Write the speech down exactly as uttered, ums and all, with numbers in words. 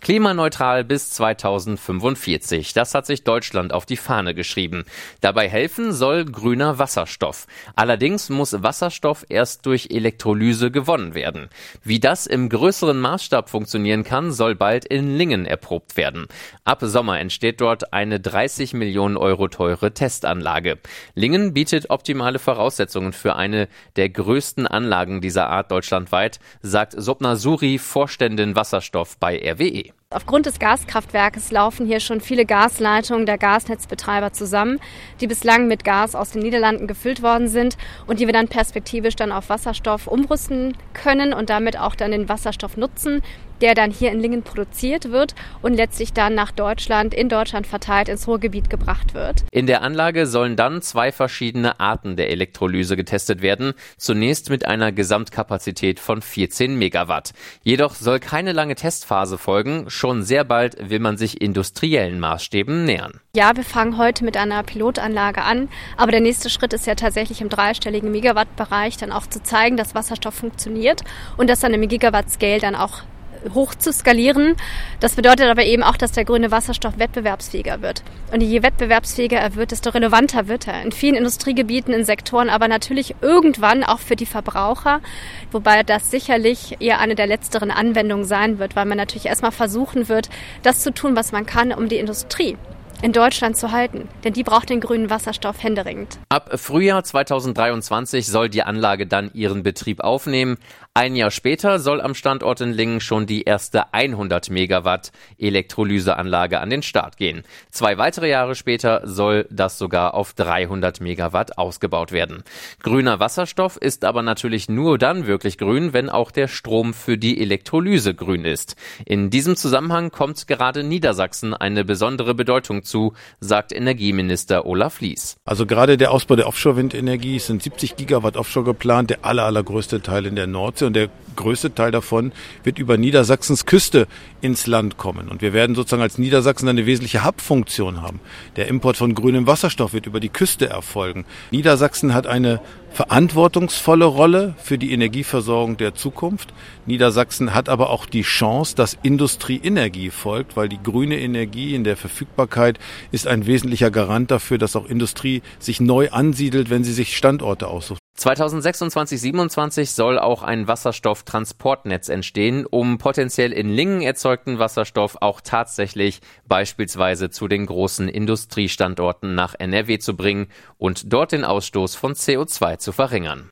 Klimaneutral bis zweitausendfünfundvierzig. Das hat sich Deutschland auf die Fahne geschrieben. Dabei helfen soll grüner Wasserstoff. Allerdings muss Wasserstoff erst durch Elektrolyse gewonnen werden. Wie das im größeren Maßstab funktionieren kann, soll bald in Lingen erprobt werden. Ab Sommer entsteht dort eine dreißig Millionen Euro teure Testanlage. Lingen bietet optimale Voraussetzungen für eine der größten Anlagen dieser Art deutschlandweit, sagt Sopna Suri, Vorständin Wasserstoff bei R W E. Aufgrund des Gaskraftwerkes laufen hier schon viele Gasleitungen der Gasnetzbetreiber zusammen, die bislang mit Gas aus den Niederlanden gefüllt worden sind und die wir dann perspektivisch dann auf Wasserstoff umrüsten können und damit auch dann den Wasserstoff nutzen, der dann hier in Lingen produziert wird und letztlich dann nach Deutschland, in Deutschland verteilt ins Ruhrgebiet gebracht wird. In der Anlage sollen dann zwei verschiedene Arten der Elektrolyse getestet werden, zunächst mit einer Gesamtkapazität von vierzehn Megawatt. Jedoch soll keine lange Testphase folgen, schon sehr bald will man sich industriellen Maßstäben nähern. Ja, wir fangen heute mit einer Pilotanlage an, aber der nächste Schritt ist ja tatsächlich im dreistelligen Megawattbereich dann auch zu zeigen, dass Wasserstoff funktioniert und dass dann im Gigawatt-Scale dann auch hoch zu skalieren. Das bedeutet aber eben auch, dass der grüne Wasserstoff wettbewerbsfähiger wird. Und je wettbewerbsfähiger er wird, desto relevanter wird er. In vielen Industriegebieten, in Sektoren, aber natürlich irgendwann auch für die Verbraucher. Wobei das sicherlich eher eine der letzteren Anwendungen sein wird, weil man natürlich erstmal versuchen wird, das zu tun, was man kann, um die Industrie in Deutschland zu halten, denn die braucht den grünen Wasserstoff händeringend. Ab Frühjahr zweitausenddreiundzwanzig soll die Anlage dann ihren Betrieb aufnehmen. Ein Jahr später soll am Standort in Lingen schon die erste hundert Megawatt Elektrolyseanlage an den Start gehen. Zwei weitere Jahre später soll das sogar auf dreihundert Megawatt ausgebaut werden. Grüner Wasserstoff ist aber natürlich nur dann wirklich grün, wenn auch der Strom für die Elektrolyse grün ist. In diesem Zusammenhang kommt gerade Niedersachsen eine besondere Bedeutung zu, sagt Energieminister Olaf Lies. Also gerade der Ausbau der Offshore-Windenergie, es sind siebzig Gigawatt Offshore geplant, der aller, allergrößte Teil in der Nordsee. Und der größte Teil davon wird über Niedersachsens Küste ins Land kommen. Und wir werden sozusagen als Niedersachsen eine wesentliche Hub-Funktion haben. Der Import von grünem Wasserstoff wird über die Küste erfolgen. Niedersachsen hat eine verantwortungsvolle Rolle für die Energieversorgung der Zukunft. Niedersachsen hat aber auch die Chance, dass Industrieenergie folgt, weil die grüne Energie in der Verfügbarkeit ist ein wesentlicher Garant dafür, dass auch Industrie sich neu ansiedelt, wenn sie sich Standorte aussucht. zweitausendsechsundzwanzig siebenundzwanzig soll auch ein Wasserstofftransportnetz entstehen, um potenziell in Lingen erzeugten Wasserstoff auch tatsächlich beispielsweise zu den großen Industriestandorten nach N R W zu bringen und dort den Ausstoß von C O zwei zu verringern.